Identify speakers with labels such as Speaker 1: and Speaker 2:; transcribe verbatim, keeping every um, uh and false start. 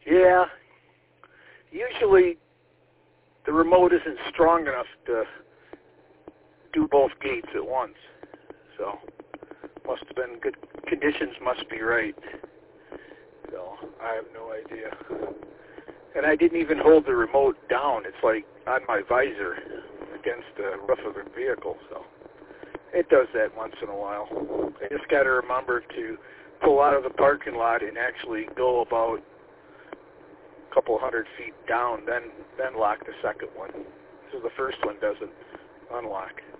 Speaker 1: Yeah. Usually the remote isn't strong enough to do both gates at once. So must have been good conditions, must be right. So I have no idea. And I didn't even hold the remote down. It's like on my visor against the roof of the vehicle. So it does that once in a while. I just got to remember to pull out of the parking lot and actually go about a couple hundred feet down, then then lock the second one. So the first one doesn't unlock.